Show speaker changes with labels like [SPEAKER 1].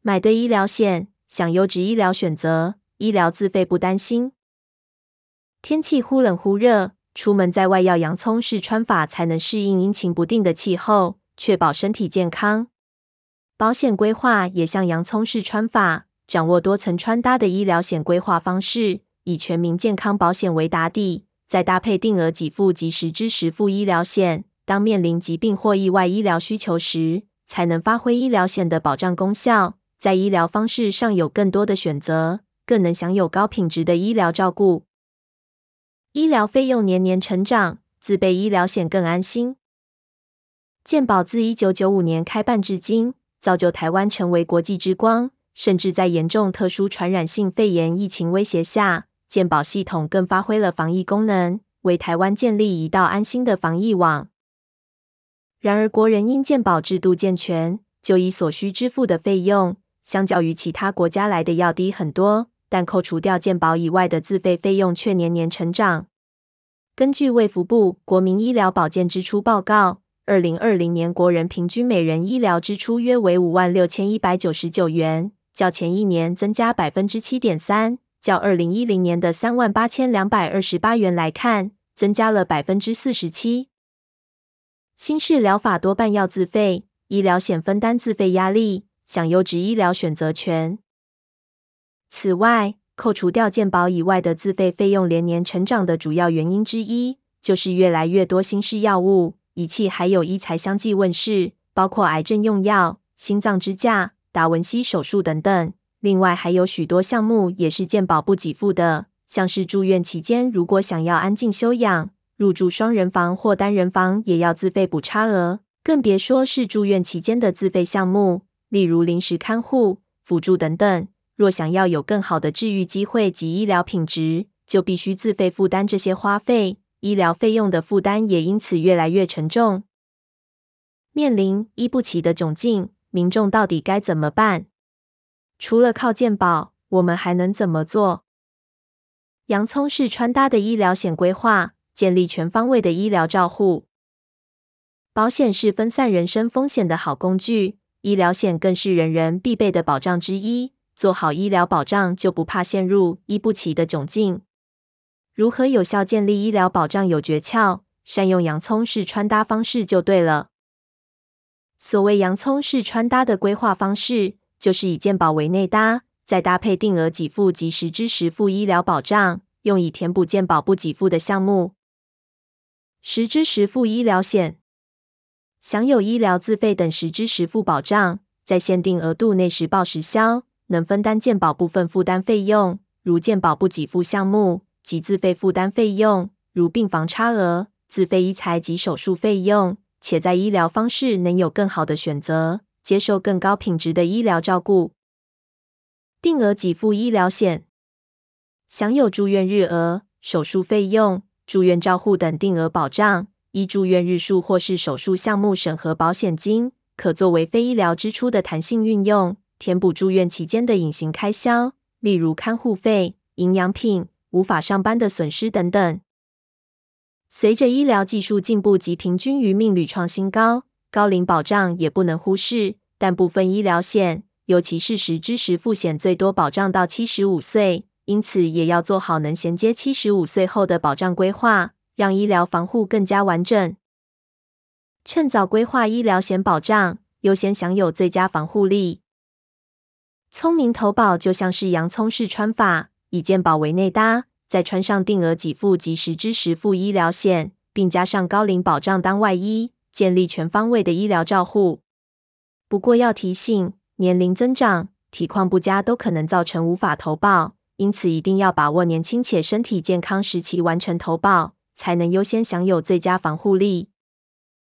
[SPEAKER 1] 买对医疗险，享优质医疗选择，医疗自费不担心。天气忽冷忽热，出门在外要洋葱式穿法才能适应阴晴不定的气候，确保身体健康。保险规划也像洋葱式穿法，掌握多层穿搭的医疗险规划方式，以全民健康保险为打底，再搭配定额给付及实支实付医疗险，当面临疾病或意外医疗需求时，才能发挥医疗险的保障功效，在医疗方式上有更多的选择，更能享有高品质的医疗照顾。医疗费用年年成长，自备医疗险更安心。健保自1995年开办至今，造就台湾成为国际之光，甚至在严重特殊传染性肺炎疫情威胁下，健保系统更发挥了防疫功能，为台湾建立一道安心的防疫网。然而国人因健保制度健全，就医所需支付的费用，相较于其他国家来的要低很多，但扣除掉健保以外的自费费用却年年成长。根据卫福部国民医疗保健支出报告，2020年国人平均每人医疗支出约为56199元，较前一年增加 7.3%， 较2010年的38228元来看，增加了 47%。新式疗法多半要自费，医疗险分担自费压力，享优质医疗选择权。此外，扣除掉健保以外的自费费用连年成长的主要原因之一，就是越来越多新式药物、仪器还有医材相继问世，包括癌症用药、心脏支架、达文西手术等等。另外还有许多项目也是健保不给付的，像是住院期间如果想要安静休养，入住双人房或单人房也要自费补差额，更别说是住院期间的自费项目，例如临时看护、辅助等等。若想要有更好的治愈机会及医疗品质，就必须自费负担这些花费，医疗费用的负担也因此越来越沉重。面临医不起的窘境，民众到底该怎么办？除了靠健保，我们还能怎么做？洋葱式穿搭的医疗险规划，建立全方位的医疗照护。保险是分散人身风险的好工具，医疗险更是人人必备的保障之一。做好医疗保障，就不怕陷入医不起的窘境。如何有效建立医疗保障有诀窍，善用洋葱式穿搭方式就对了。所谓洋葱式穿搭的规划方式，就是以健保为内搭，再搭配定额给付及实支实付医疗保障，用以填补健保不给付的项目。实支实付医疗险，享有医疗自费等实支实付保障，在限定额度内实报实销，能分担健保部分负担费用，如健保不给付项目及自费负担费用，如病房差额、自费医材及手术费用，且在医疗方式能有更好的选择，接受更高品质的医疗照顾。定额给付医疗险，享有住院日额、手术费用、住院照护等定额保障，依住院日数或是手术项目审核保险金，可作为非医疗支出的弹性运用，填补住院期间的隐形开销，例如看护费、营养品、无法上班的损失等等。随着医疗技术进步及平均余命屡创新高，高龄保障也不能忽视，但部分医疗险，尤其是实支实付险最多保障到75岁，因此也要做好能衔接75岁后的保障规划，让医疗防护更加完整。趁早规划医疗险保障，优先享有最佳防护力。聪明投保就像是洋葱式穿法，以健保为内搭，再穿上定额给付及实支实付医疗险，并加上高龄保障当外衣，建立全方位的医疗照护。不过要提醒，年龄增长、体况不佳都可能造成无法投保，因此一定要把握年轻且身体健康时期完成投保，才能优先享有最佳防护力。